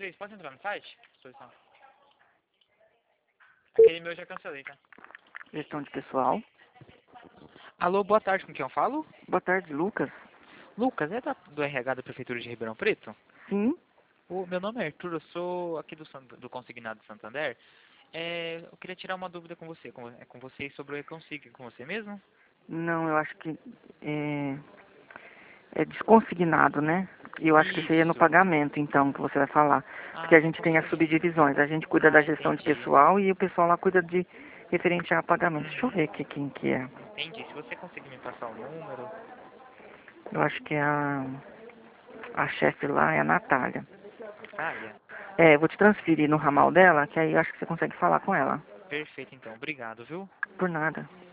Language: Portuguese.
3, pode entrar no site? Exposição. Aquele meu eu já cancelei, tá? Gestão de pessoal. Alô, boa tarde, com quem eu falo? Boa tarde, Lucas. Lucas, é do RH da Prefeitura de Ribeirão Preto? Sim? Meu nome é Arthur, eu sou aqui do Consignado Santander. Eu queria tirar uma dúvida com você, com vocês sobre o Reconsig, com você mesmo? Não, eu acho que é desconsignado, né? E eu acho que seria no Isso. pagamento, então, que você vai falar. Porque Ah, a você gente tem as consegue. subdivisões. A gente cuida da gestão de Entendi. pessoal e o pessoal lá cuida de referente a pagamento. Deixa eu Uhum. ver aqui quem que é. Entendi. Se você conseguir me passar o número. Eu acho que a chefe lá é a Natália. Natália? É, eu vou te transferir no ramal dela, que aí eu acho que você consegue falar com ela. Perfeito, então. Obrigado, viu? Por nada.